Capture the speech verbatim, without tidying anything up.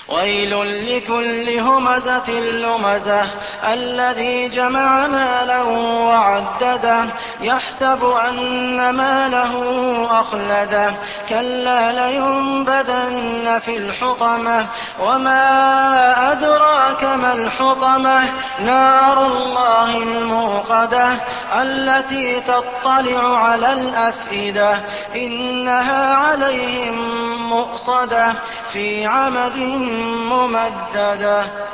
ويل لكل همزة لمزة الذي جمع مالا وعدده يحسب أن ماله أخلده كلا لينبذن في الحطمة وما أدراك ما الحطمة نار الله الموقدة التي تطلع على الأفئدة إنها عليهم مؤصدة في عمد ممددة.